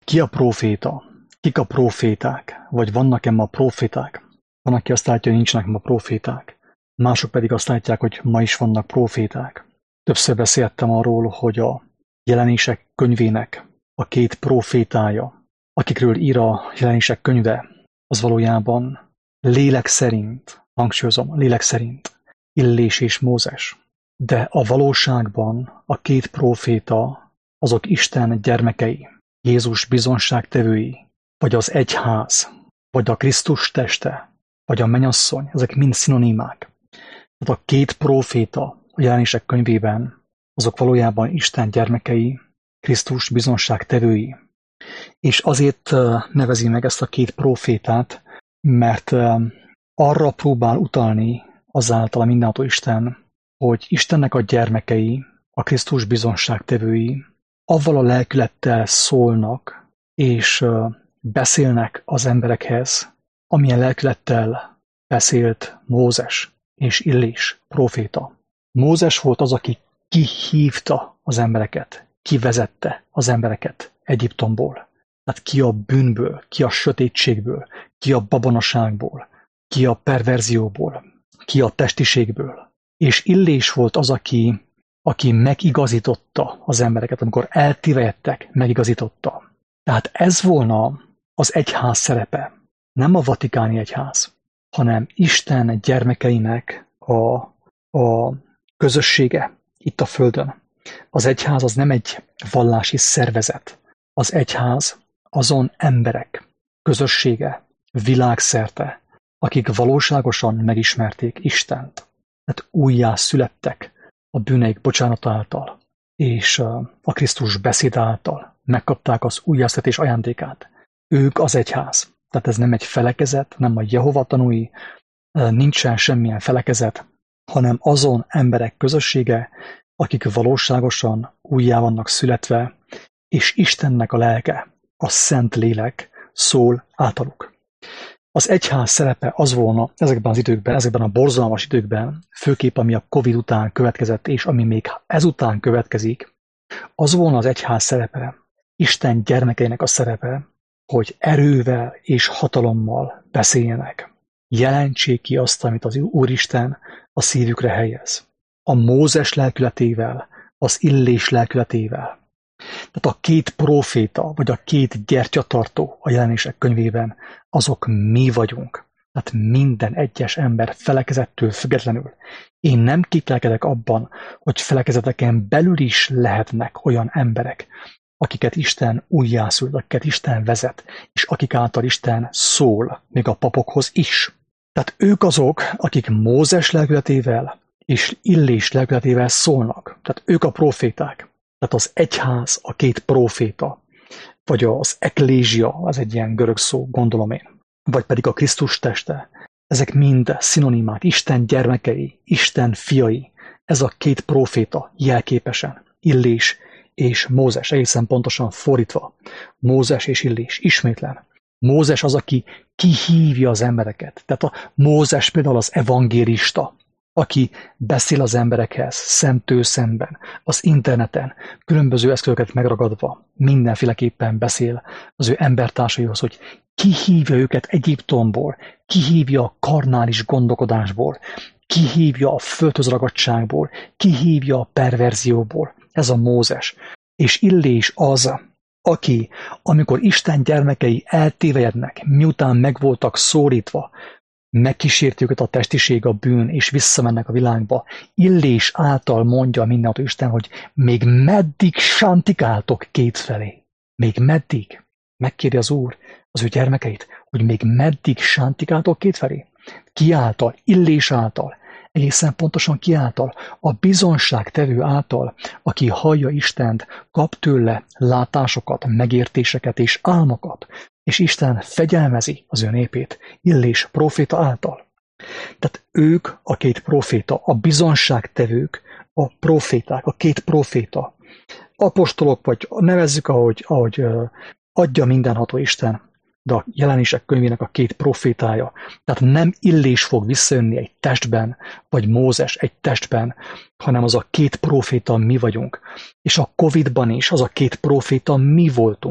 Ki a próféta? Kik a próféták? Vagy vannak-e ma próféták? Van, aki azt látja, hogy nincsenek ma próféták. Mások pedig azt látják, hogy ma is vannak próféták. Többször beszéltem arról, hogy a Jelenések könyvének a két prófétája, akikről ír a Jelenések könyve, az valójában lélek szerint, hangsúlyozom, lélek szerint Illés és Mózes. De a valóságban a két próféta azok Isten gyermekei, Jézus bizonságtevői, vagy az egyház, vagy a Krisztus teste, vagy a mennyasszony, ezek mind szinonimák. Tehát a két próféta a Jelenések könyvében, azok valójában Isten gyermekei, Krisztus bizonságtevői. És azért nevezi meg ezt a két prófétát, mert arra próbál utalni azáltal a mindenható Isten, hogy Istennek a gyermekei, a Krisztus bizonságtevői, avval a lelkülettel szólnak, és beszélnek az emberekhez, amilyen lelkülettel beszélt Mózes és Illés próféta. Mózes volt az, aki kihívta az embereket, kivezette az embereket Egyiptomból. Tehát ki a bűnből, ki a sötétségből, ki a babonaságból, ki a perverzióból, ki a testiségből. És Illés volt az, aki megigazította az embereket, amikor eltévejettek, megigazította. Tehát ez volna az egyház szerepe, nem a vatikáni egyház, hanem Isten gyermekeinek a közössége itt a Földön. Az egyház az nem egy vallási szervezet. Az egyház azon emberek közössége világszerte, akik valóságosan megismerték Istent. Tehát újjá születtek a bűneik bocsánata által, és a Krisztus beszéd által megkapták az újjászületés ajándékát. Ők az egyház. Tehát ez nem egy felekezet, nem a Jehova tanúi, nincsen semmilyen felekezet, hanem azon emberek közössége, akik valóságosan újjá vannak születve, és Istennek a lelke, a Szent Lélek szól általuk. Az egyház szerepe az volna ezekben az időkben, ezekben a borzalmas időkben, főképp ami a Covid után következett, és ami még ezután következik, az volna az egyház szerepe, Isten gyermekeinek a szerepe, hogy erővel és hatalommal beszéljenek. Jelentsék ki azt, amit az Úristen a szívükre helyez. A Mózes lelkületével, az Illés lelkületével. Tehát a két próféta, vagy a két gyertyatartó a Jelenések könyvében, azok mi vagyunk. Tehát minden egyes ember felekezettől függetlenül. Én nem kételkedek abban, hogy felekezeteken belül is lehetnek olyan emberek, akiket Isten újjászült, akiket Isten vezet, és akik által Isten szól, még a papokhoz is. Tehát ők azok, akik Mózes lelkületével és Illés lelkületével szólnak. Tehát ők a próféták. Tehát az egyház, a két próféta, vagy az eklézsia, az egy ilyen görög szó, gondolom én, vagy pedig a Krisztus teste. Ezek mind szinonimák, Isten gyermekei, Isten fiai. Ez a két próféta jelképesen, Illés és Mózes, egészen pontosan fordítva. Mózes és Illés, ismétlen. Mózes az, aki kihívja az embereket. Tehát a Mózes például az evangélista, aki beszél az emberekhez szemtől szemben, az interneten, különböző eszközöket megragadva, mindenféleképpen beszél az ő embertársaihoz, hogy kihívja őket Egyiptomból, kihívja a karnális gondolkodásból, kihívja a földhöz ragadtságból, kihívja a perverzióból. Ez a Mózes. És Illés az, aki, amikor Isten gyermekei eltévejednek, miután meg voltak szólítva, megkísérti őket a testiség, a bűn, és visszamennek a világba. Illés által mondja mindenható Isten, hogy még meddig sántikáltok kétfelé? Még meddig? Megkéri az Úr az ő gyermekeit, hogy még meddig sántikáltok kétfelé? Ki által? Illés által. Egészen pontosan ki által? A bizonságtevő által, aki hallja Istent, kap tőle látásokat, megértéseket és álmokat, és Isten fegyelmezi az ő népét, Illés próféta által. Tehát ők a két próféta, a bizonságtevők, a próféták, a két próféta. Apostolok, vagy nevezzük, ahogy adja mindenható Isten, de a Jelenések könyvének a két profétája. Tehát nem Illés fog visszajönni egy testben, vagy Mózes egy testben, hanem az a két proféta mi vagyunk. És a Covid-ban is az a két proféta mi voltunk.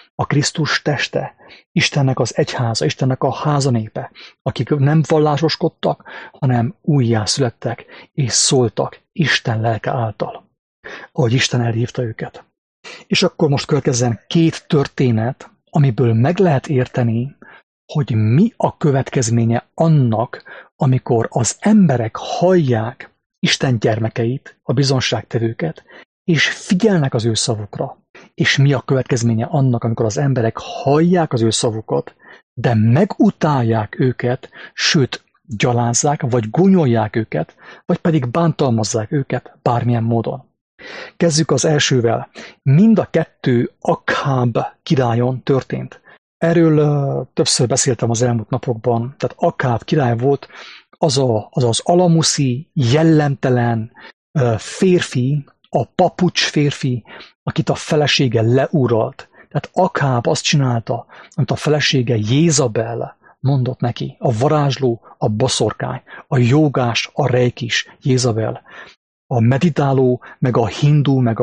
a Krisztus teste, Istennek az egyháza, Istennek a házanépe, akik nem vallásoskodtak, hanem újjászülettek és szóltak Isten lelke által, ahogy Isten elhívta őket. És akkor most következzen 2 történet, amiből meg lehet érteni, hogy mi a következménye annak, amikor az emberek hallják Isten gyermekeit, a bizonságtevőket, és figyelnek az ő szavukra. És mi a következménye annak, amikor az emberek hallják az ő szavukat, de megutálják őket, sőt, gyalázzák, vagy gúnyolják őket, vagy pedig bántalmazzák őket bármilyen módon. Kezdjük az elsővel. Mind a 2 Akháb királyon történt. Erről többször beszéltem az elmúlt napokban. Tehát Akháb király volt az alamuszi, jellemtelen férfi, a papucs férfi, akit a felesége leuralt. Tehát Akháb azt csinálta, amit a felesége Jézabel mondott neki. A varázsló, a boszorkány, a jogás, a rejkis, Jézabel. A meditáló, meg a hindu, meg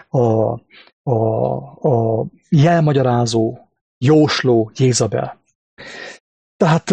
a jelmagyarázó, jósló Jézabel. Tehát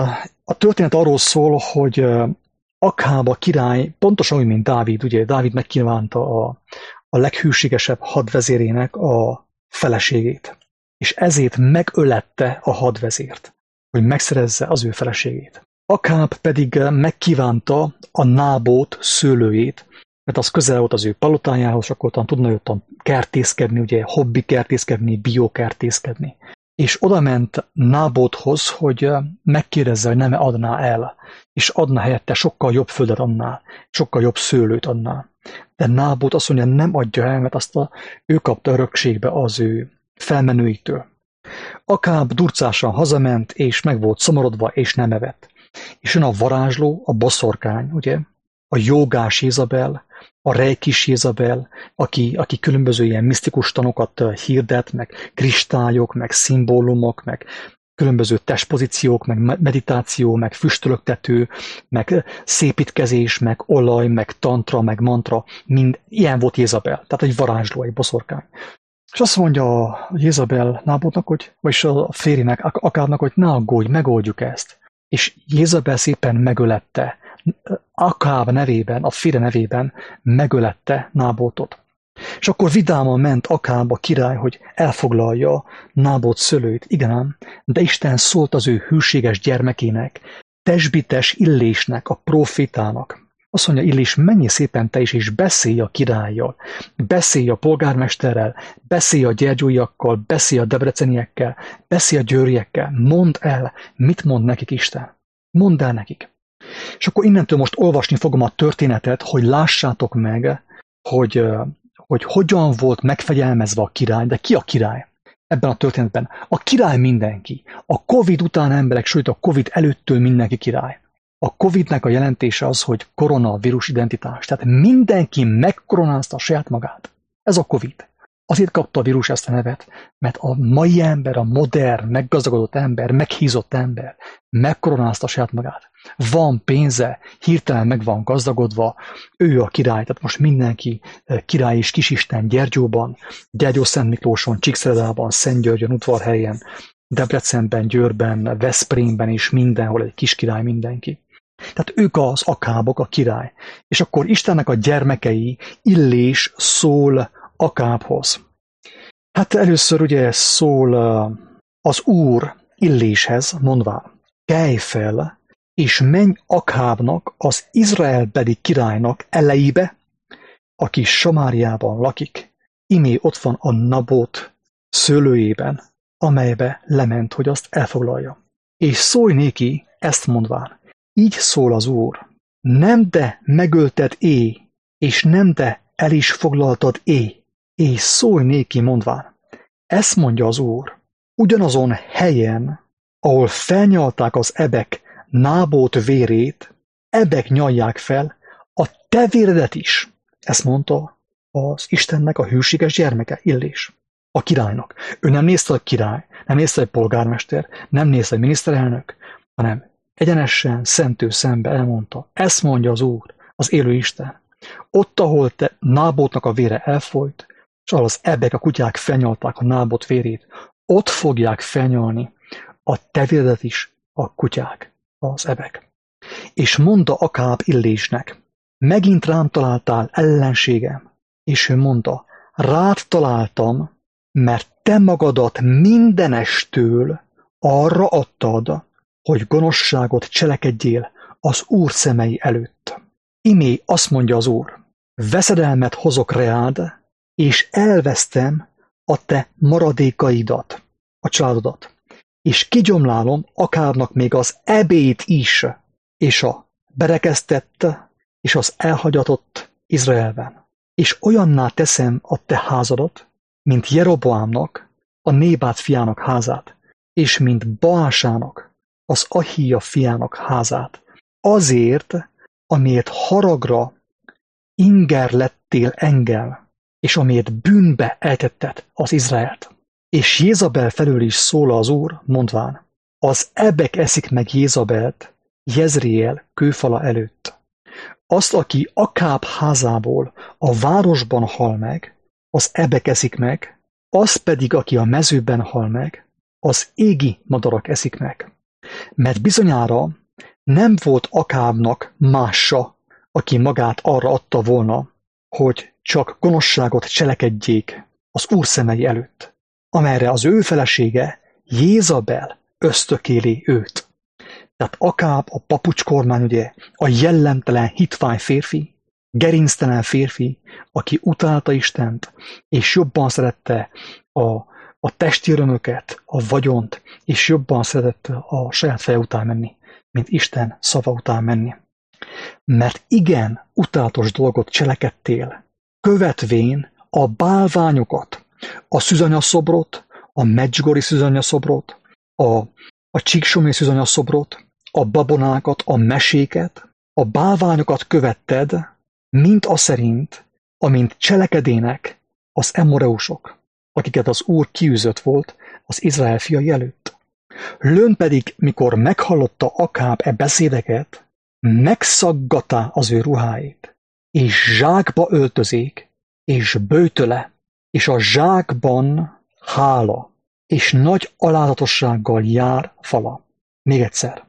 a történet arról szól, hogy Akháb a király, pontosan úgy, mint Dávid, ugye Dávid megkívánta a leghűségesebb hadvezérének a feleségét, és ezért megölette a hadvezért, hogy megszerezze az ő feleségét. Akháb pedig megkívánta a Nábót szőlőjét, mert az közel volt az ő palotájához, akkor talán tudna ottan kertészkedni, ugye hobbi kertészkedni, biokertészkedni. És oda ment Nábóthoz, hogy megkérdezze, hogy nem adná el, és adna helyette sokkal jobb földet annál, sokkal jobb szőlőt annál. De Nábót azt mondja, nem adja el, mert ő kapta örökségbe az ő felmenőitől. Akháb durcásan hazament, és meg volt szomorodva, és nem evett. És jön a varázsló, a boszorkány, ugye? A jogás Jézabel, a rejkis Jézabel, aki különböző ilyen misztikus tanokat hirdet, meg kristályok, meg szimbólumok, meg különböző testpozíciók, meg meditáció, meg füstölöktető, meg szépítkezés, meg olaj, meg tantra, meg mantra, mind ilyen volt Jézabel, tehát egy varázsló, egy boszorkány. És azt mondja Jézabel Nábótnak, vagyis a férjének, Akhábnak, hogy ne aggódj, megoldjuk ezt. És Jézabel szépen megölette, Akháb nevében, a férje nevében megölette Nábótot. És akkor vidáman ment Akháb a király, hogy elfoglalja Nábót szőlőit. Igen ám, de Isten szólt az ő hűséges gyermekének, tesbites Illésnek, a profétának. Azt mondja, Illés, menj szépen te is, és beszélj a királlyal, beszélj a polgármesterrel, beszélj a gyergyóiakkal, beszélj a debreceniekkel, beszélj a győriekkel, mondd el, mit mond nekik Isten. Mondd el nekik. És akkor innentől most olvasni fogom a történetet, hogy lássátok meg, hogy hogyan volt megfegyelmezve a király, de ki a király ebben a történetben? A király mindenki. A Covid után emberek, sőt a Covid előttől mindenki király. A Covid-nek a jelentése az, hogy koronavírus identitás. Tehát mindenki megkoronázta saját magát. Ez a Covid. Azért kapta a vírus ezt a nevet, mert a mai ember, a modern, meggazdagodott ember, meghízott ember megkoronázta saját magát. Van pénze, hirtelen meg van gazdagodva, ő a király, tehát most mindenki király és kisisten Gyergyóban, Gyergyó-Szent Miklóson, Csíkszeredában, Szentgyörgyön, Udvarhelyen, Debrecenben, Győrben, Veszprémben és mindenhol egy kis király mindenki. Tehát ők az Akhábok, a király. És akkor Istennek a gyermekei, Illés szól Akhábhoz. Hát először ugye szól az Úr Illéshez, mondván, kelj fel, és menj Akhábnak, az izraelbeli királynak elejébe, aki Samáriában lakik, imé ott van a Nabót szőlőjében, amelybe lement, hogy azt elfoglalja. És szólj néki ezt mondván, így szól az Úr, nem de megölted és nem de el is foglaltad és szólj néki mondván, ezt mondja az Úr, ugyanazon helyen, ahol felnyalták az ebek Nábót vérét, ebek nyalják fel a te véredet is. Ezt mondta az Istennek a hűséges gyermeke, Illés, a királynak. Ő nem nézte a király, nem nézte egy polgármester, nem nézte egy miniszterelnök, hanem egyenesen szentő szembe elmondta, ezt mondja az Úr, az élő Isten. Ott, ahol te Nábótnak a vére elfolyt, és ahol az ebek, a kutyák felnyalták a Nábót vérét, ott fogják felnyalni a te véredet is a kutyák, az ebek. És mondta Akáb Illésnek, megint rám találtál, ellenségem. És ő mondta, rád találtam, mert te magadat mindenestől arra adtad, hogy gonoszságot cselekedjél az Úr szemei előtt. Imé azt mondja az Úr, veszedelmet hozok reád, és elvesztem a te maradékaidat, a családodat, és kigyomlálom Akábnak még az ebét is, és a berekesztett, és az elhagyatott Izraelben. És olyanná teszem a te házadat, mint Jeroboámnak, a Nébát fiának házát, és mint Baásának, az Ahija fiának házát. Azért, amiért haragra inger lettél engem, és amiért bűnbe ejtetted az Izraelt. És Jézabel felől is szól az Úr, mondván, az ebek eszik meg Jézabelt, Jezriel kőfala előtt. Azt, aki Akáb házából a városban hal meg, az ebek eszik meg, az pedig, aki a mezőben hal meg, az égi madarak eszik meg. Mert bizonyára nem volt Akábnak mása, aki magát arra adta volna, hogy csak gonoszságot cselekedjék az Úr szemei előtt, amelyre az ő felesége, Jézabel ösztökéli őt. Tehát Akáb a papucskormány, ugye, a jellemtelen hitvány férfi, gerinctelen férfi, aki utálta Istent, és jobban szerette a testi örömöket, a vagyont, és jobban szeretett a saját feje után menni, mint Isten szava után menni. Mert igen utálatos dolgot cselekedtél, követvén a bálványokat, a szűzanyaszobrot, a medzsgori szűzanyaszobrot, a csíksomé szűzanyaszobrot, a babonákat, a meséket, a bálványokat követted, mint a szerint, amint cselekedének az emoreusok, akiket az Úr kiűzött volt az Izrael fiai előtt. Lőn pedig, mikor meghallotta Akáb e beszédeket, megszaggatá az ő ruháit, és zsákba öltözék, és böjtöle, és a zsákban hála, és nagy alázatossággal jár fala. Még egyszer.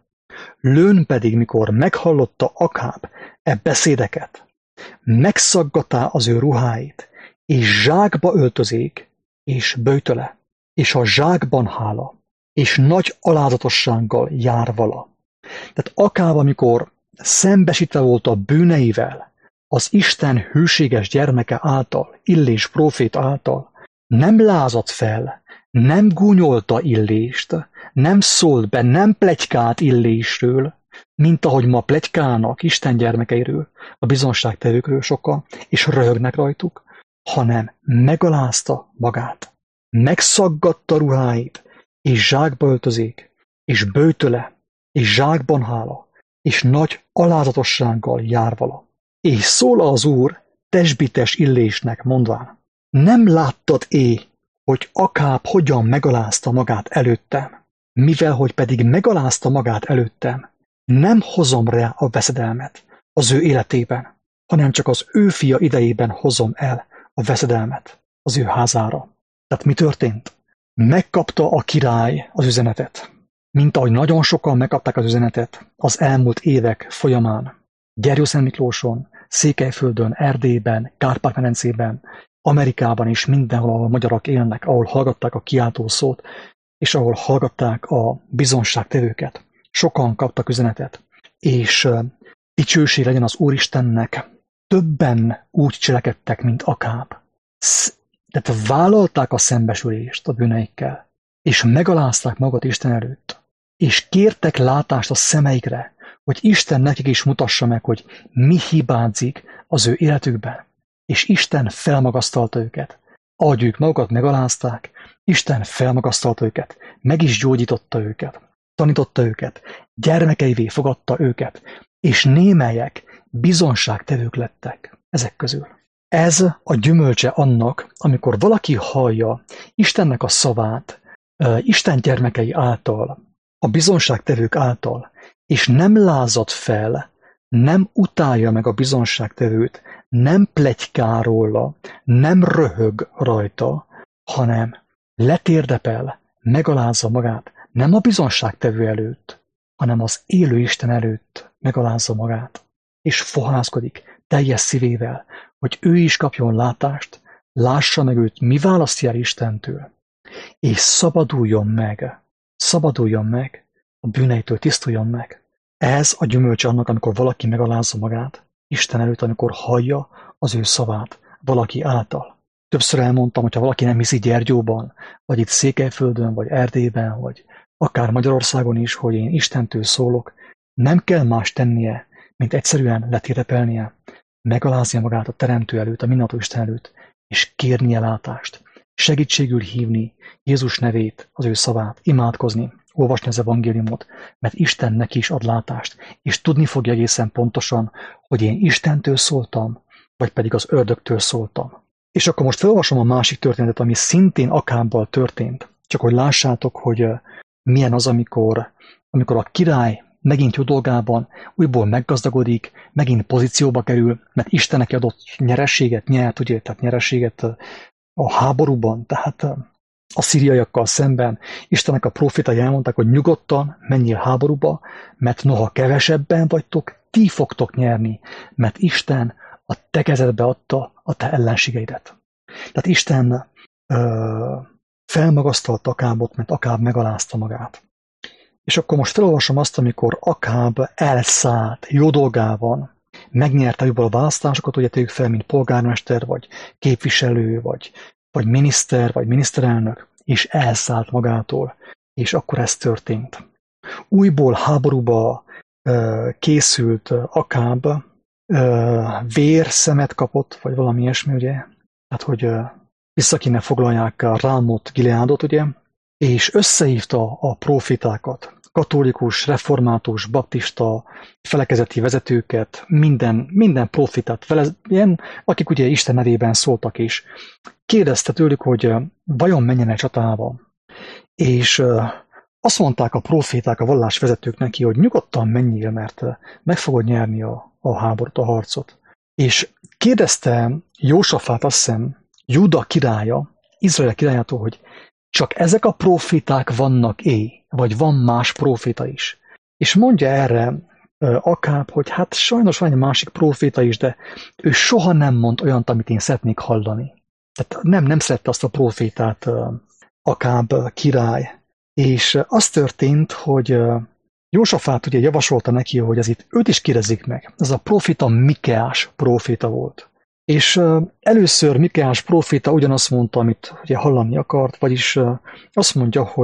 Lőn pedig, mikor meghallotta Akáb e beszédeket, megszaggatá az ő ruháit, és zsákba öltözék, és böjtöle, és a zsákban hála, és nagy alázatossággal jár vala. Tehát Akáb, amikor szembesítve volt a bűneivel, az Isten hűséges gyermeke által, Illés prófét által, nem lázadt fel, nem gúnyolta Illést, nem szólt be, nem pletykált Illésről, mint ahogy ma pletykálnak Isten gyermekeiről, a bizonságtevőkről sokan, és röhögnek rajtuk, hanem megalázta magát, megszaggatta ruháit, és zsákba öltözék, és böjtöle, és zsákban hála, és nagy alázatossággal jár vala. És szól az Úr tesbites Illésnek mondván, nem láttad hogy Akáb hogyan megalázta magát előttem, mivel hogy pedig megalázta magát előttem, nem hozom rá a veszedelmet az ő életében, hanem csak az ő fia idejében hozom el a veszedelmet az ő házára. Tehát mi történt? Megkapta a király az üzenetet, mint ahogy nagyon sokan megkapták az üzenetet az elmúlt évek folyamán. Gerjó-Szent Miklóson, Székelyföldön, Erdélyben, Kárpát-medencében, Amerikában is mindenhol, ahol magyarok élnek, ahol hallgatták a kiáltószót, és ahol hallgatták a bizonságtevőket. Sokan kaptak üzenetet, és dicsőség legyen az Úristennek, többen úgy cselekedtek, mint Akáb. Tehát vállalták a szembesülést a bűneikkel, és megalázták magat Isten előtt, és kértek látást a szemeikre, hogy Isten nekik is mutassa meg, hogy mi hibázik az ő életükben. És Isten felmagasztalta őket. Ahogy ők magukat megalázták, Isten felmagasztalta őket, meg is gyógyította őket, tanította őket, gyermekeivé fogadta őket, és némelyek bizonságtevők lettek ezek közül. Ez a gyümölcse annak, amikor valaki hallja Istennek a szavát, Isten gyermekei által, a bizonságtevők által, és nem lázad fel, nem utálja meg a bizonságtevőt, nem pletykál róla, nem röhög rajta, hanem letérdepel, megalázza magát, nem a bizonságtevő előtt, hanem az élő Isten előtt megalázza magát, és fohászkodik teljes szívével, hogy ő is kapjon látást, lássa meg őt, mi választja el Istentől, és szabaduljon meg a bűneitől, tisztuljon meg. Ez a gyümölcs annak, amikor valaki megalázza magát Isten előtt, amikor hallja az ő szavát valaki által. Többször elmondtam, hogyha valaki nem hiszi Gyergyóban, vagy itt Székelyföldön, vagy Erdélyben, vagy akár Magyarországon is, hogy én Istentől szólok, nem kell más tennie, mint egyszerűen letérepelnie, megaláznia magát a Teremtő előtt, a mindenható Isten előtt, és kérnie látást, segítségül hívni Jézus nevét, az ő szavát, imádkozni, olvasni az evangéliumot, mert Isten neki is ad látást, és tudni fogja egészen pontosan, hogy én Istentől szóltam, vagy pedig az ördögtől szóltam. És akkor most felolvasom a másik történetet, ami szintén Akábbal történt, csak hogy lássátok, hogy milyen az, amikor a király megint jó dolgában újból meggazdagodik, megint pozícióba kerül, mert Isten neki adott nyerességet nyert, ugye, tehát nyerességet a háborúban, tehát a szíriaiakkal szemben. Istennek a profétai elmondták, hogy nyugodtan menjél háborúba, mert noha kevesebben vagytok, ti fogtok nyerni, mert Isten a te kezedbe adta a te ellenségeidet. Tehát Isten felmagasztalta Akábot, mert Akáb megalázta magát. És akkor most felolvasom azt, amikor Akáb elszállt jó dolgában, megnyerte jobban a választásokat, ugye tegyük fel, mint polgármester, vagy képviselő, vagy miniszter, vagy miniszterelnök, és elszállt magától, és akkor ez történt. Újból háborúba készült Akáb, vérszemet kapott, vagy valami ilyesmi, ugye? Tehát, hogy vissza kéne foglalják a Rámot Gileádot, ugye? És összehívta a profitákat, katolikus, református, baptista, felekezeti vezetőket, minden profitát, ilyen, akik ugye Isten nevében szóltak is. Kérdezte tőlük, hogy vajon menjenek csatába. És azt mondták a profiták, a vallásvezetők neki, hogy nyugodtan menjél, mert meg fogod nyerni a háborút, a harcot. És kérdezte Jósafát, azt hiszem, Júda királya, Izrael királyától, hogy csak ezek a profiták vannak-e, vagy van más profita is. És mondja erre Akáb, hogy hát sajnos van egy másik proféta is, de ő soha nem mond olyant, amit én szeretnék hallani. Tehát nem szerette azt a profétát Akáb király. És az történt, hogy Jósafát ugye javasolta neki, hogy ez itt őt is kérdezik meg. Ez a profita Mikeás proféta volt. És először Mikeás proféta ugyanazt mondta, amit ugye hallani akart, vagyis azt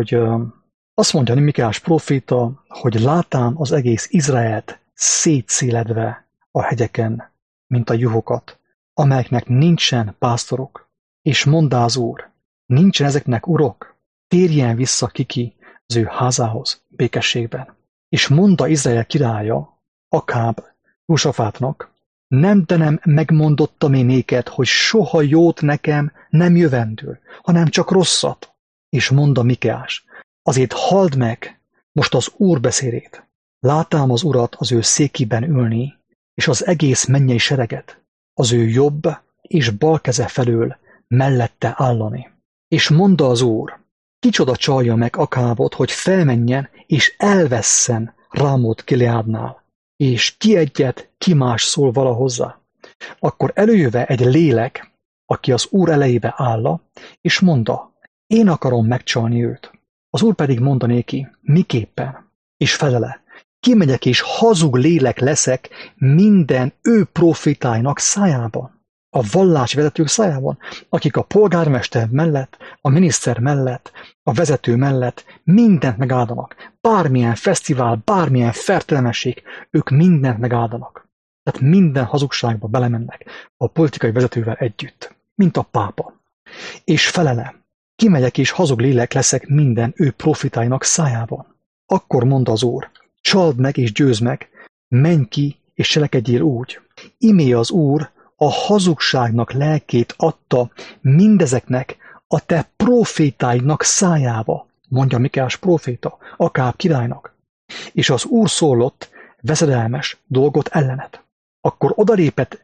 mondja Mikeás proféta, hogy látám az egész Izraelt szétszéledve a hegyeken, mint a juhokat, amelyeknek nincsen pásztorok. És mondá az Úr, nincsen ezeknek urok, térjen vissza kiki az ő házához békességben. És mondta Izrael királya, Akáb Jósafátnak, nem megmondottam én néked, hogy soha jót nekem nem jövendől, hanem csak rosszat. És mondta Mikeás, azért halld meg most az Úr beszédét. Látám az Urat az ő székiben ülni, és az egész mennyei sereget, az ő jobb és bal keze felől mellette állani. És mondta az Úr, kicsoda csalja meg Akábot, hogy felmenjen és elvesszen Rámot Gileádnál, és ki egyet, ki más szól vala hozzá. Akkor előjöve egy lélek, aki az Úr elejébe álla, és mondta, én akarom megcsalni őt. Az Úr pedig mondta néki, miképpen? És felele, kimegyek és hazug lélek leszek minden ő profitáinak szájában. A vallásvezetők szájában, akik a polgármester mellett, a miniszter mellett, a vezető mellett mindent megáldanak. Bármilyen fesztivál, bármilyen fertelemesség, ők mindent megáldanak. Tehát minden hazugságba belemennek a politikai vezetővel együtt, mint a pápa. És felele, kimegyek és hazug lélek leszek minden ő profitáinak szájában. Akkor mondta az Úr, csald meg és győzd meg, menj ki és cselekedjél úgy. Imé az Úr a hazugságnak lelkét adta mindezeknek a te profétáidnak szájába, mondja Mikeás proféta, Akáb királynak. És az Úr szólott veszedelmes dolgot ellenet. Akkor odalépett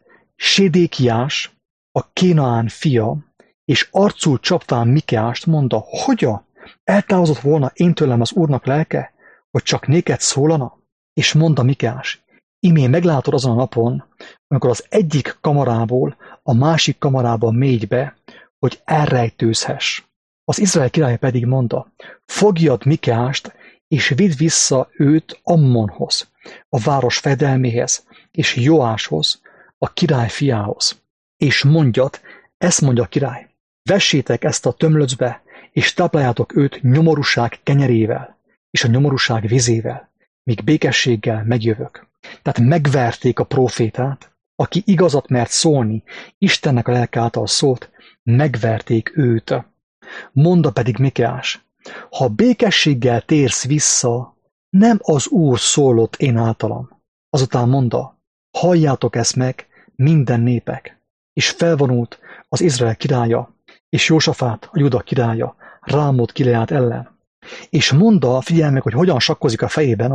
Sédékiás, a Kénaán fia, és arcul csapván Mikeást mondta, hogyan? eltávozott volna én tőlem az Úrnak lelke, hogy csak néked szólana? És mondta Mikeás, imé meglátod azon a napon, amikor az egyik kamarából a másik kamarába mégy be, hogy elrejtőzhess. Az Izrael király pedig mondta, fogjad Mikeást, és vidd vissza őt Ammonhoz, a város fejedelméhez, és Joáshoz, a király fiához. És mondjad, ezt mondja a király, vessétek ezt a tömlöcbe, és tápláljátok őt nyomorúság kenyerével, és a nyomorúság vizével, míg békességgel megjövök. Tehát megverték a prófétát, aki igazat mert szólni, Istennek a lelke által szólt, megverték őt. Mondta pedig Mikeás, ha békességgel térsz vissza, nem az Úr szólott én általam. Azután mondta, halljátok ezt meg, minden népek. És felvonult az Izrael királya, és Jósafát, a Júda királya, Rámot Gileád ellen. És mondta, figyelj meg, hogy hogyan sakkozik a fejében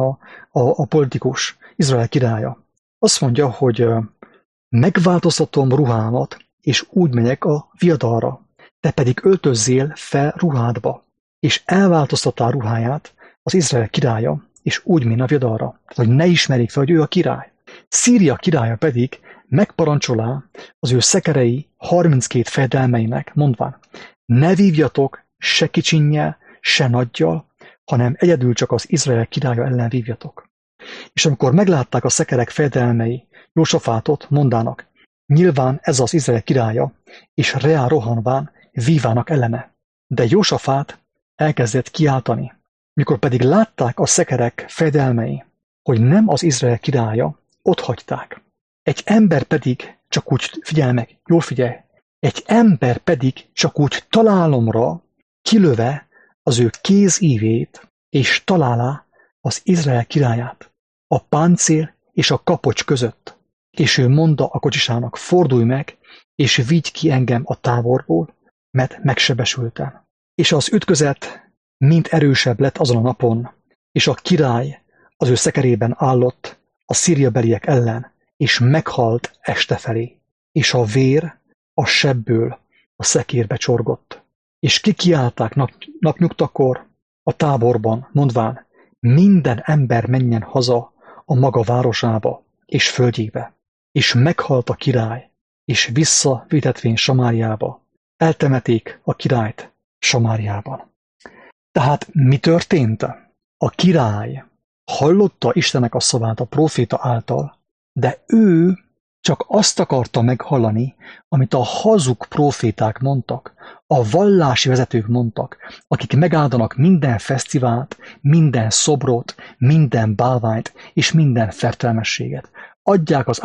a politikus, Izrael királya. Azt mondja, hogy megváltoztatom ruhámat, és úgy megyek a viadalra. Te pedig öltözzél fel ruhádba. És elváltoztattál ruháját az Izrael királya, és úgy min a viadalra. Tehát, hogy ne ismerjék fel, hogy ő a király. Szíria királya pedig megparancsolá az ő szekerei 32 fejedelmeinek, mondván, ne vívjatok se kicsinnyel, se nagyjal, hanem egyedül csak az Izrael királya ellen vívjatok. És amikor meglátták a szekerek fejedelmei Jósafátot, mondának, nyilván ez az Izrael királya, és reá rohanván vívának ellene. De Jósafát elkezdett kiáltani. Mikor pedig látták a szekerek fejedelmei, hogy nem az Izrael királya, otthagyták. Egy ember pedig csak úgy, figyelj meg, jól figyelj, egy ember pedig csak úgy találomra kilöve az ő kézívét, és találá az Izrael királyát a páncél és a kapocs között. És ő mondta a kocsisának, fordulj meg, és vigy ki engem a táborból, mert megsebesültem. És az ütközet mind erősebb lett azon a napon, és a király az ő szekerében állott a szíriabeliek ellen, és meghalt este felé, és a vér a sebből a szekérbe csorgott. És kikiálták napnyugtakor a táborban, mondván, minden ember menjen haza a maga városába és földjébe. És meghalt a király, és visszavitetvén Samáriába. Eltemeték a királyt Samáriában. Tehát mi történt? A király hallotta Istennek a szavát a próféta által, de ő csak azt akarta meghallani, amit a hazug próféták mondtak, a vallási vezetők mondtak, akik megáldanak minden fesztivált, minden szobrot, minden bálványt és minden fertelmességet. Adják az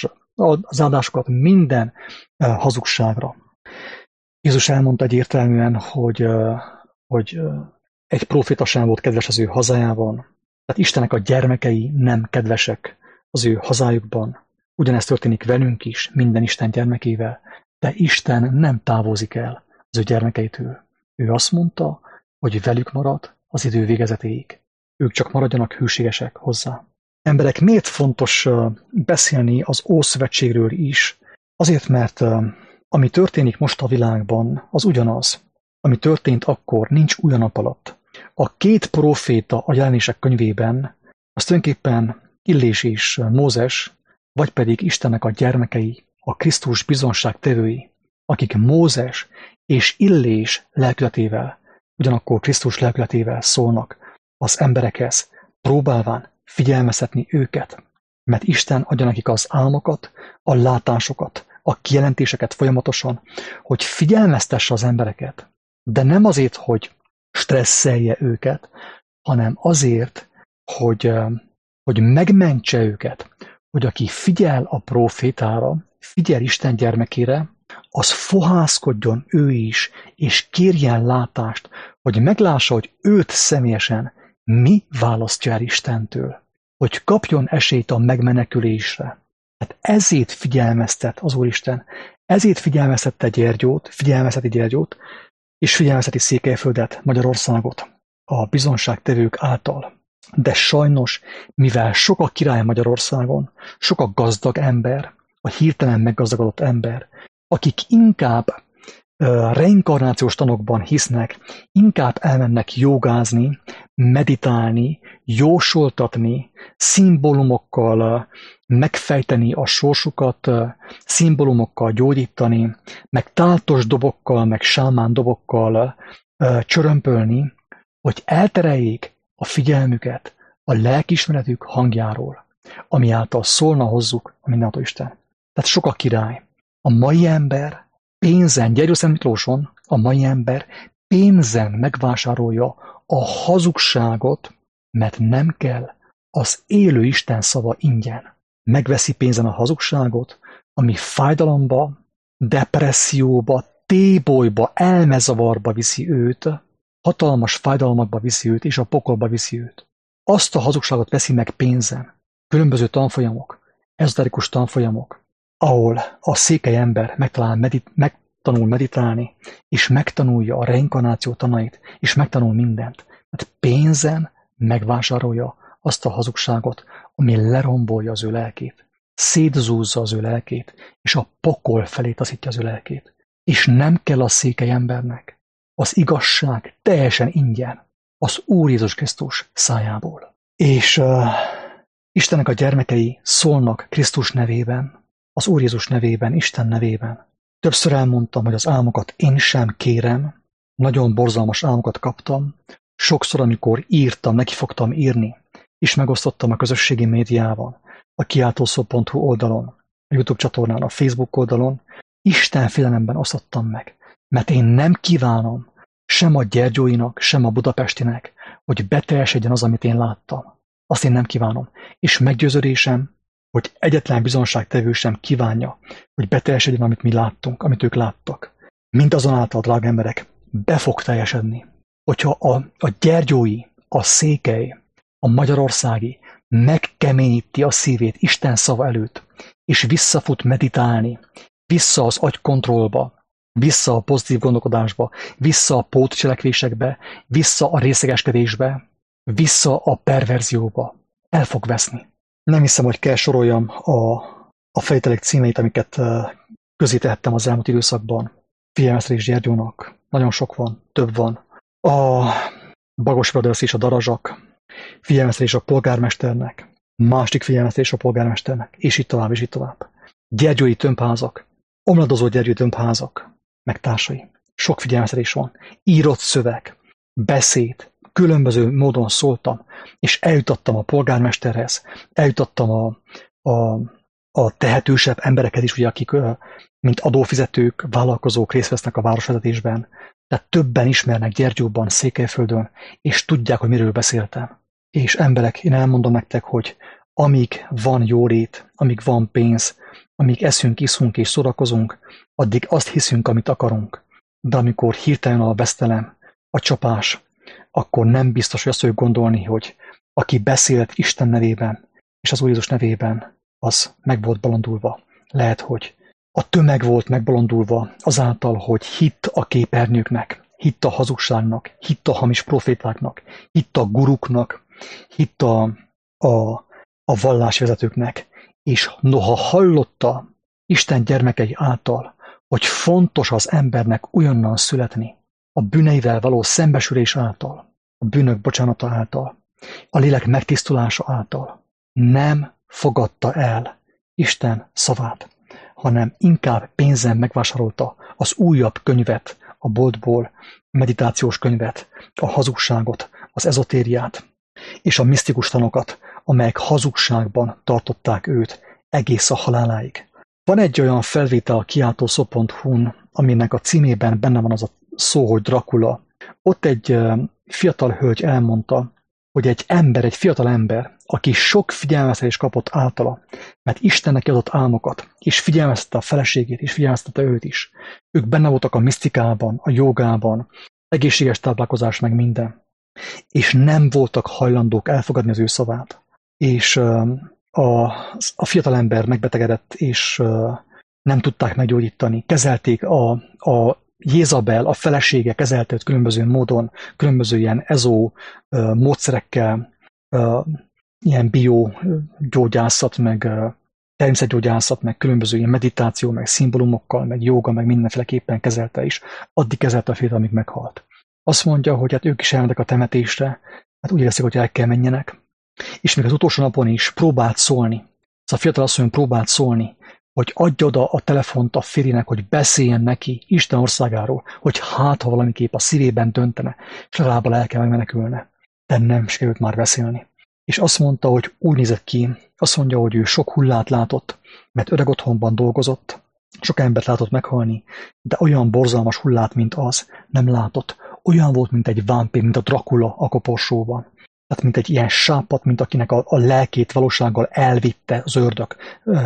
áldásokat minden hazugságra. Jézus elmondta egyértelműen, hogy egy próféta sem volt kedves az ő hazájában, tehát Istennek a gyermekei nem kedvesek az ő hazájukban. Ugyanezt történik velünk is, minden Isten gyermekével, de Isten nem távozik el az ő gyermekeitől. Ő azt mondta, hogy velük marad az idő végezetéig. Ők csak maradjanak hűségesek hozzá. Emberek, miért fontos beszélni az Ószövetségről is? Azért, mert ami történik most a világban, az ugyanaz. Ami történt akkor, nincs új a nap alatt. A két próféta a Jelenések könyvében, az tulajdonképpen Illés és Mózes, vagy pedig Istennek a gyermekei, a Krisztus bizonságtevői, akik Mózes és Illés lelkületével, ugyanakkor Krisztus lelkületével szólnak az emberekhez, próbálván figyelmeztetni őket, mert Isten adja nekik az álmokat, a látásokat, a kijelentéseket folyamatosan, hogy figyelmeztesse az embereket, de nem azért, hogy stresszelje őket, hanem azért, hogy megmentse őket, hogy aki figyel a prófétára, figyel Isten gyermekére, az fohászkodjon ő is, és kérjen látást, hogy meglássa, hogy őt személyesen mi választja el Istentől, hogy kapjon esélyt a megmenekülésre. Hát ezért figyelmeztet az Úristen, ezért figyelmeztette figyelmezteti Gyergyót, és figyelmezteti Székelyföldet, Magyarországot a bizonságtevők által. De sajnos, mivel sok a király Magyarországon, sok a gazdag ember, a hirtelen meggazdagodott ember, akik inkább reinkarnációs tanokban hisznek, inkább elmennek jogázni, meditálni, jósoltatni, szimbólumokkal megfejteni a sorsukat, szimbólumokkal gyógyítani, meg táltos dobokkal, meg sámán dobokkal csörömpölni, hogy eltereljék a figyelmüket a lelkiismeretük hangjáról, ami által szólna hozzuk a mindenható Isten. Tehát sok a király. A mai ember pénzen, Gyergyószent Miklóson a mai ember pénzen megvásárolja a hazugságot, mert nem kell az élő Isten szava ingyen. Megveszi pénzen a hazugságot, ami fájdalomba, depresszióba, tébolyba, elmezavarba viszi őt, hatalmas fájdalmakba viszi őt, és a pokolba viszi őt. Azt a hazugságot veszi meg pénzen. Különböző tanfolyamok, ezoterikus tanfolyamok, ahol a székely ember megtanul meditálni, és megtanulja a reinkarnáció tanait, és megtanul mindent. Hát pénzen megvásárolja azt a hazugságot, ami lerombolja az ő lelkét, szétzúzza az ő lelkét, és a pokol felé taszítja az ő lelkét. És nem kell a székely embernek az igazság teljesen ingyen az Úr Jézus Krisztus szájából. És Istennek a gyermekei szólnak Krisztus nevében, az Úr Jézus nevében, Isten nevében. Többször elmondtam, hogy az álmokat én sem kérem, nagyon borzalmas álmokat kaptam. Sokszor, amikor írtam, neki fogtam írni, és megosztottam a közösségi médiában, a kiáltószó.hu oldalon, a YouTube csatornán, a Facebook oldalon, Isten félelemben osztottam meg, mert én nem kívánom sem a gyergyóinak, sem a budapestinek, hogy beteljesedjen az, amit én láttam. Azt én nem kívánom. És meggyőződésem, hogy egyetlen bizonságtevő sem kívánja, hogy beteljesedjen, amit mi láttunk, amit ők láttak. Mindazonáltal, drága emberek, be fog teljesedni. Hogyha a gyergyói, a székely, a magyarországi megkeményíti a szívét Isten szava előtt, és visszafut meditálni, vissza az agykontrollba, vissza a pozitív gondolkodásba, vissza a pótcselekvésekbe, vissza a részegeskedésbe, vissza a perverzióba, el fog veszni. Nem hiszem, hogy kell soroljam a fejtelek címeit, amiket közé tehettem az elmúlt időszakban. Figyelmeztetés Gyergyónak, nagyon sok van, több van. A Bagos Brothers és a Darazsak, figyelmeztetés a polgármesternek, másik figyelmeztetés a polgármesternek, és így tovább, és így tovább. Gyergyói tömbházak, omladozó gyergyói tömbházak, meg társai. Sok figyelmeztetés van, írott szöveg, beszéd, különböző módon szóltam, és eljutottam a polgármesterhez, eljutottam a tehetősebb emberekhez is, ugye, akik mint adófizetők, vállalkozók részt vesznek a városvezetésben, tehát többen ismernek Gyergyóban, Székelyföldön, és tudják, hogy miről beszéltem. És emberek, én elmondom nektek, hogy amíg van jólét, amíg van pénz, amíg eszünk, iszunk és szórakozunk, addig azt hiszünk, amit akarunk. De amikor hirtelen a vesztelem, a csapás, akkor nem biztos, hogy azt fogjuk gondolni, hogy aki beszélt Isten nevében és az Úr Jézus nevében, az meg volt bolondulva. Lehet, hogy a tömeg volt megbolondulva azáltal, hogy hitt a képernyőknek, hitt a hazugságnak, hitt a hamis profétáknak, hitt a guruknak, hitt a vallásvezetőknek, és noha hallotta Isten gyermekei által, hogy fontos az embernek olyannan születni, a bűneivel való szembesülés által, a bűnök bocsánata által, a lélek megtisztulása által nem fogadta el Isten szavát, hanem inkább pénzen megvásárolta az újabb könyvet a boltból, a meditációs könyvet, a hazugságot, az ezotériát és a misztikus tanokat, amelyek hazugságban tartották őt egész a haláláig. Van egy olyan felvétel a kiáltószó.hu-n, aminek a címében benne van az a szó, hogy Dracula. Ott egy fiatal hölgy elmondta, hogy egy fiatal ember, aki sok figyelmeztetést kapott általa, mert Isten neki adott álmokat, és figyelmeztette a feleségét, és figyelmeztette őt is. Ők benne voltak a misztikában, a jogában, egészséges táplálkozás, meg minden. És nem voltak hajlandók elfogadni az ő szavát. És a fiatal ember megbetegedett, és nem tudták meggyógyítani. Kezelték a Jézabel, a felesége kezelte őt különböző módon, különböző ilyen ezó módszerekkel, ilyen biogyógyászat, meg természetgyógyászat, meg különböző ilyen meditáció, meg szimbólumokkal, meg jóga, meg mindenféleképpen kezelte is. Addig kezelte a fiút, amíg meghalt. Azt mondja, hogy hát ők is elmentek a temetésre, hát úgy érezték, hogy el kell menjenek. És még az utolsó napon is próbált szólni. Ez a fiatal asszony próbált szólni, hogy adja oda a telefont a férjének, hogy beszéljen neki Isten országáról, hogy hát, ha valamiképp a szívében döntene, és legalább a lelke megmenekülne. De nem sikerült már beszélni. És azt mondta, hogy úgy nézett ki, azt mondja, hogy ő sok hullát látott, mert öreg otthonban dolgozott, sok embert látott meghalni, de olyan borzalmas hullát, mint az, nem látott. Olyan volt, mint egy vámpír, mint a Dracula a koporsóban. Tehát mint egy ilyen sápat, mint akinek a lelkét valósággal elvitte az ördög,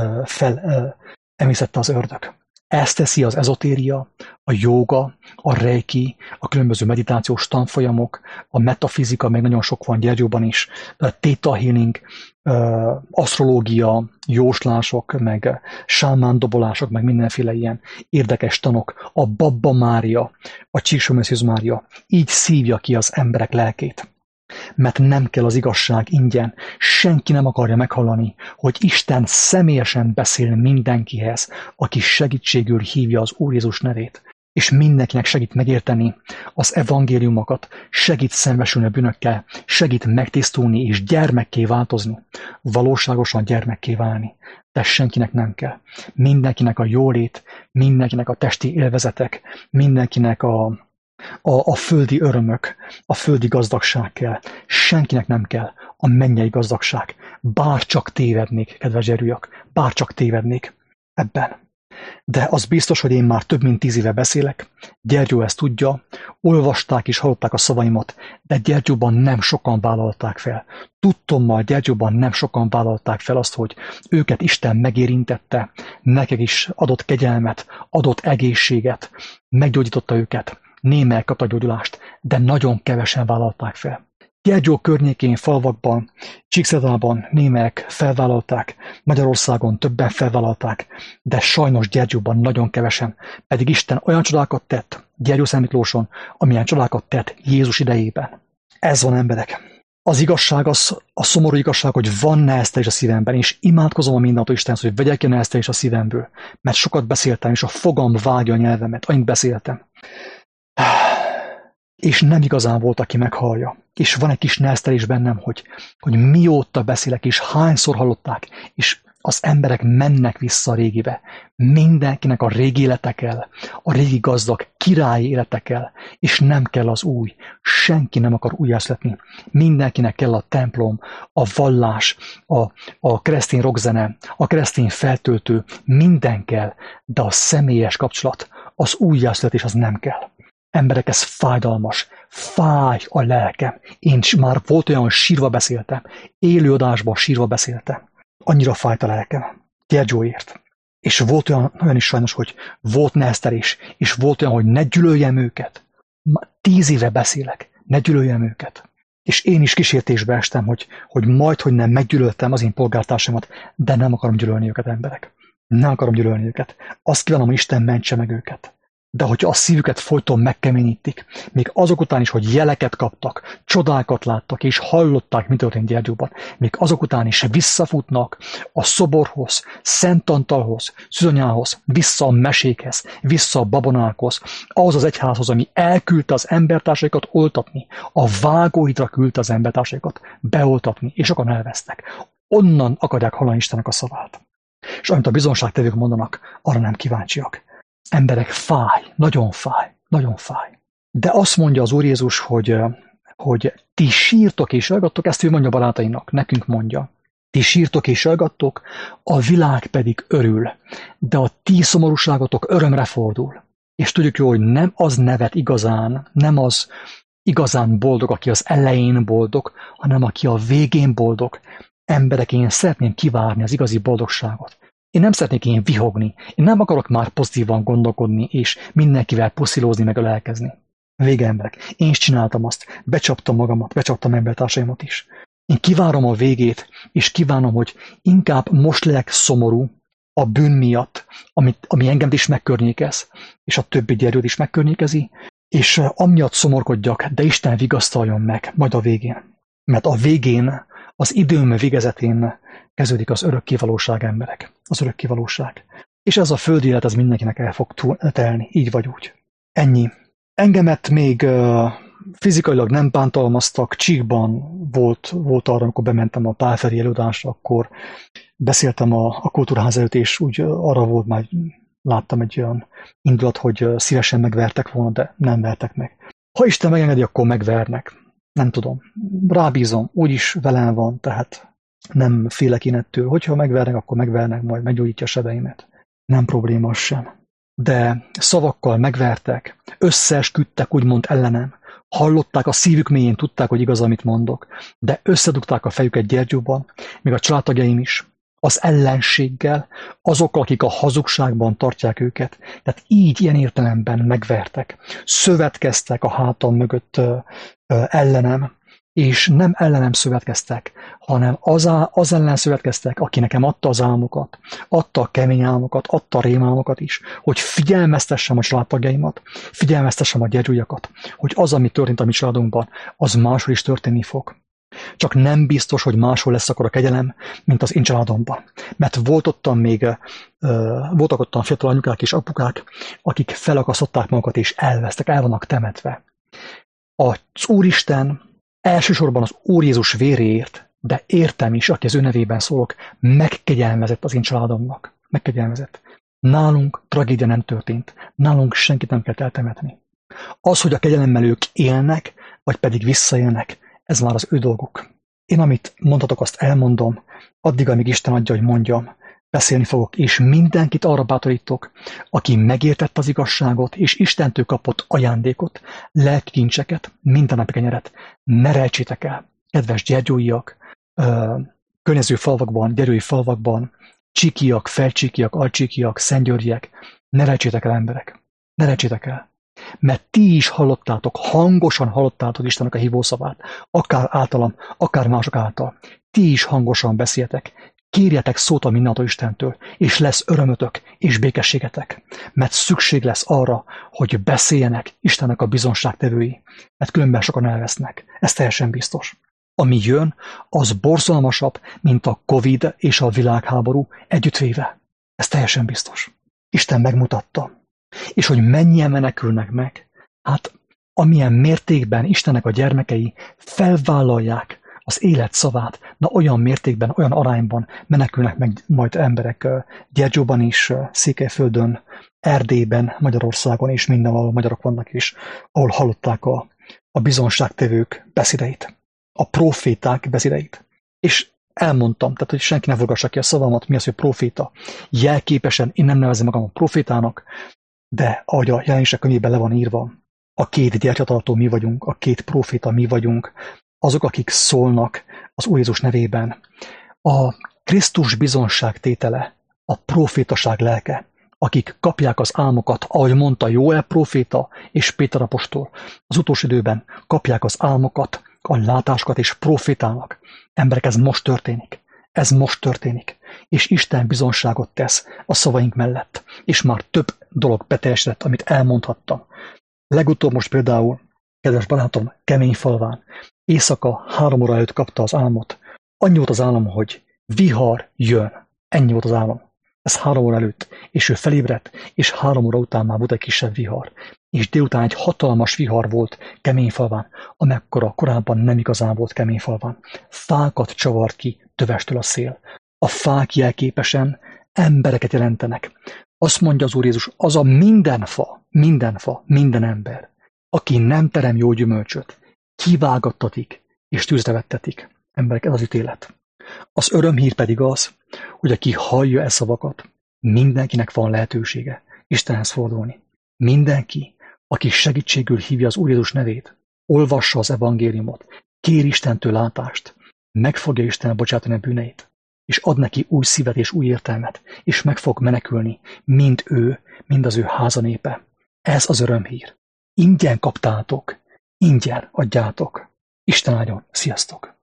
emészette az ördög. Ezt teszi az ezotéria, a jóga, a reiki, a különböző meditációs tanfolyamok, a metafizika, meg nagyon sok van Gyergyóban is, theta healing, asztrológia, jóslások, meg sámándobolások, meg mindenféle ilyen érdekes tanok. A Babba Mária, a Csíksomöszűz Mária így szívja ki az emberek lelkét. Mert nem kell az igazság ingyen. Senki nem akarja meghallani, hogy Isten személyesen beszél mindenkihez, aki segítségül hívja az Úr Jézus nevét. És mindenkinek segít megérteni az evangéliumokat, segít szembesülni a bűnökkel, segít megtisztulni és gyermekké változni, valóságosan gyermekké válni. De senkinek nem kell. Mindenkinek a jólét, mindenkinek a testi élvezetek, mindenkinek a földi örömök, a földi gazdagság kell. Senkinek nem kell a mennyei gazdagság. Bár csak tévednék, kedves gyerűjak, bár csak tévednék ebben. De az biztos, hogy én már több mint 10 éve beszélek. Gyergyó ezt tudja, olvasták és hallották a szavaimat, de Gyergyóban nem sokan vállalták fel. Tudtommal Gyergyóban nem sokan vállalták fel azt, hogy őket Isten megérintette, nekik is adott kegyelmet, adott egészséget, meggyógyította őket. Némelyek kapta gyógyulást, de nagyon kevesen vállalták fel. Gyergyó környékén, falvakban, Csíkszentában némelyek felvállalták, Magyarországon többen felvállalták, de sajnos Gyergyóban nagyon kevesen, pedig Isten olyan csodákat tett Gyergyószent Miklóson, amilyen csodákat tett Jézus idejében. Ez van, emberek. Az igazság, a szomorú igazság, hogy van neheztelés a szívemben, és imádkozom a mindentől Istenhez, hogy vegyek ki a neheztelés a szívemből, mert sokat beszéltem, és a fogam vágja a nyelvemet, annyit beszéltem. És nem igazán volt, aki meghallja. És van egy kis neheztelés bennem, hogy mióta beszélek, és hányszor hallották, és az emberek mennek vissza a régibe. Mindenkinek a régi élete kell, a régi gazdag királyi élete kell, és nem kell az új. Senki nem akar újjászületni. Mindenkinek kell a templom, a vallás, a keresztény rockzene, a keresztény feltöltő, minden kell, de a személyes kapcsolat, az újjászületés az nem kell. Emberek, ez fájdalmas. Fáj a lelkem. Én már volt olyan, hogy sírva beszéltem. Élőadásban sírva beszéltem. Annyira fájt a lelkem. Gyergyóért. És volt olyan is sajnos, hogy volt neheztelés, és volt olyan, hogy ne gyűlöljem őket. 10 éve beszélek. Ne gyűlöljem őket. És én is kísértésbe estem, hogy majdhogy nem meggyűlöltem az én polgártársamat, de nem akarom gyűlölni őket, emberek. Nem akarom gyűlölni őket. Azt kívánom, hogy Isten mentse meg őket. De hogyha a szívüket folyton megkeményítik, még azok után is, hogy jeleket kaptak, csodákat láttak és hallották, mi történt Gyergyóban, még azok után is visszafutnak a szoborhoz, Szent Antalhoz, Szűzanyához, vissza a mesékhez, vissza a babonákhoz, ahhoz az egyházhoz, ami elküldte az embertársaikat oltatni, a vágóhidra küldte az embertársaikat beoltatni, és sokan elvesztek. Onnan akarják hallani Istennek a szavát. És amit a bizonságtevők mondanak, arra nem kíváncsiak. Emberek, fáj, nagyon fáj, nagyon fáj. De azt mondja az Úr Jézus, hogy ti sírtok és elgattok, ezt ő mondja barátainak, nekünk mondja. Ti sírtok és elgattok, a világ pedig örül, de a ti szomorúságotok örömre fordul. És tudjuk jó, hogy nem az nevet igazán, nem az igazán boldog, aki az elején boldog, hanem aki a végén boldog. Emberek, én szeretném kivárni az igazi boldogságot. Én nem szeretnék én vihogni, én nem akarok már pozitívan gondolkodni, és mindenkivel puszilózni, meg ölelkezni. Vége, emberek, én is csináltam azt, becsaptam magamat, becsaptam embertársaimat is. Én kivárom a végét, és kívánom, hogy inkább most legyek szomorú a bűn miatt, ami engem is megkörnyékez, és a többi gyerőt is megkörnyékezi, és amiatt szomorkodjak, de Isten vigasztaljon meg, majd a végén. Mert a Az időm végezetén kezdődik az örökké valóság, emberek. Az örökké valóság. És ez a földi élet, ez mindenkinek el fog telni, így vagy úgy. Ennyi. Engemet még fizikailag nem bántalmaztak, Csíkban volt arra, amikor bementem a Pálferi előadásra, akkor beszéltem a kultúrház előtt, és úgy arra volt, már láttam egy olyan indulat, hogy szívesen megvertek volna, de nem vertek meg. Ha Isten megengedi, akkor megvernek. Nem tudom. Rábízom, úgyis velem van, tehát nem félek én ettől. Hogyha megvernek, akkor megvernek, majd meggyógyítja a sebeimet. Nem probléma az sem. De szavakkal megvertek, összeesküdtek úgymond ellenem, hallották a szívük mélyén, tudták, hogy igaz, amit mondok, de összedugták a fejüket Gyergyóban, még a családtagjaim is, az ellenséggel, azokkal, akik a hazugságban tartják őket. Tehát így ilyen értelemben megvertek. Szövetkeztek a hátam mögött ellenem, és nem ellenem szövetkeztek, hanem az ellen szövetkeztek, aki nekem adta az álmokat, adta a kemény álmokat, adta a rémálmokat is, hogy figyelmeztessem a családtagjaimat, figyelmeztessem a gyergyójakat, hogy az, ami történt a mi családunkban, az máshol is történni fog. Csak nem biztos, hogy máshol lesz akkor a kegyelem, mint az én családomban. Mert voltak ottan fiatal anyukák és apukák, akik felakasztották magukat és elvesztek, el vannak temetve. Az Úristen elsősorban az Úr Jézus véréért, de értem is, aki az ő nevében szólok, megkegyelmezett az én családomnak. Megkegyelmezett. Nálunk tragédia nem történt. Nálunk senkit nem kell eltemetni. Az, hogy a kegyelemmel ők élnek, vagy pedig visszaélnek, ez már az ő dolguk. Én amit mondhatok, azt elmondom, addig, amíg Isten adja, hogy mondjam. Beszélni fogok, és mindenkit arra bátorítok, aki megértette az igazságot, és Istentől kapott ajándékot, lelki kincseket, mindennapi kenyeret. Ne rejtsétek el, kedves gyergyóiak, környező falvakban, gyergyói falvakban, csíkiak, felcsíkiak, alcsíkiak, szentgyörgyiek, ne rejtsétek el, emberek, ne rejtsétek el. Mert ti is hallottátok, hangosan hallottátok Istennek a hívószavát, akár általam, akár mások által. Ti is hangosan beszéltek, kérjetek szót a mindenható Istentől, és lesz örömötök és békességetek, mert szükség lesz arra, hogy beszéljenek Istennek a bizonságtevői, mert különben sokan elvesznek. Ez teljesen biztos. Ami jön, az borzalmasabb, mint a Covid és a világháború együttvéve. Ez teljesen biztos. Isten megmutatta. És hogy mennyien menekülnek meg, hát amilyen mértékben Istennek a gyermekei felvállalják az élet szavát, na olyan mértékben, olyan arányban menekülnek meg majd emberek Gyergyóban is, Székelyföldön, Erdélyben, Magyarországon és mindenhol magyarok vannak is, ahol hallották a bizonságtevők beszédeit, a proféták beszédeit. És elmondtam, tehát hogy senki ne forgassa ki a szavamat, mi az, hogy proféta. Jelképesen én nem nevezem magam a profétának, de ahogy a Jelenések könyvében le van írva, a két gyertyatartó mi vagyunk, a két proféta mi vagyunk, azok, akik szólnak az Úr Jézus nevében. A Krisztus bizonságtétele, a profétaság lelke, akik kapják az álmokat, ahogy mondta Jóel proféta és Péter apostol, az utolsó időben kapják az álmokat, a látásokat és profétálnak. Emberek, ez most történik. Ez most történik. És Isten bizonságot tesz a szavaink mellett. És már több dolog beteljesedett, amit elmondhattam. Legutóbb most például, kedves barátom, Keményfalván, éjszaka 3 óra előtt kapta az álmot. Annyi volt az álom, hogy vihar jön. Ennyi volt az álom. Ez 3 óra előtt. És ő felébredt, és 3 óra után már volt egy kisebb vihar. És délután egy hatalmas vihar volt Keményfalván, amekkora korábban nem igazán volt Keményfalván. Fákat csavart ki tövestől a szél. A fák jelképesen embereket jelentenek. Azt mondja az Úr Jézus, az a minden fa, minden ember, aki nem terem jó gyümölcsöt, kivágattatik és tűzre vettetik. Emberek, ez az ítélet. Az örömhír pedig az, hogy aki hallja e szavakat, mindenkinek van lehetősége Istenhez fordulni. Mindenki, aki segítségül hívja az Úr Jézus nevét, olvassa az evangéliumot, kér Istentől látást, meg fogja Isten bocsátani a bűneit, és ad neki új szívet és új értelmet, és meg fog menekülni, mind ő, mind az ő házanépe. Ez az örömhír. Ingyen kaptátok, ingyen adjátok. Isten áldjon, sziasztok!